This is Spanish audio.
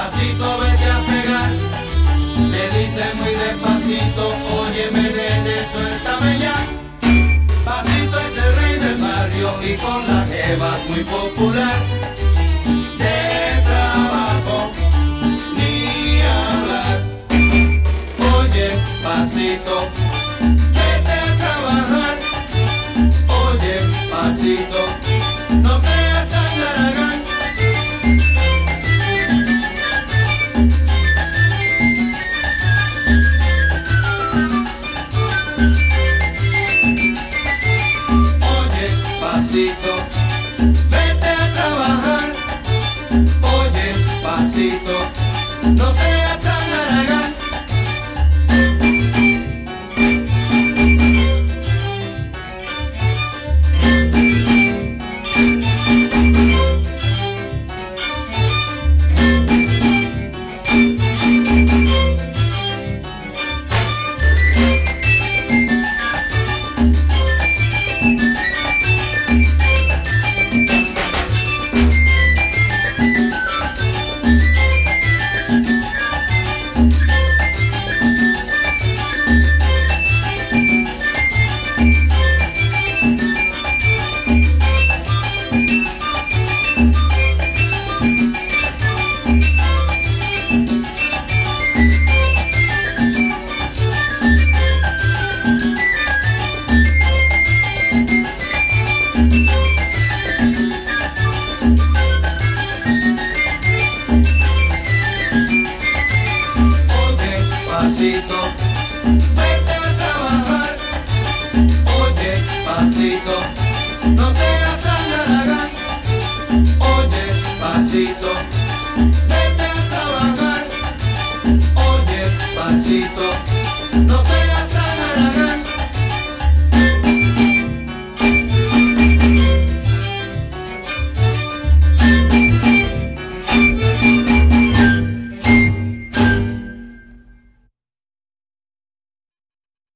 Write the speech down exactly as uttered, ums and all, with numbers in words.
pasito vete a pegar. Le dice muy despacito, óyeme nene, suéltame ya. Pasito es el rey del barrio y con las jevas muy popular. De trabajo ni hablar. Oye, pasito, vete a trabajar. Oye, pasito, no seas tan haragán. Pasito, vete a trabajar. Oye, pasito, no seas tan haragán. Pasito, vete a trabajar. Oye, pasito, no seas tan haragán. Oye, pasito, vete a trabajar. Oye, pasito.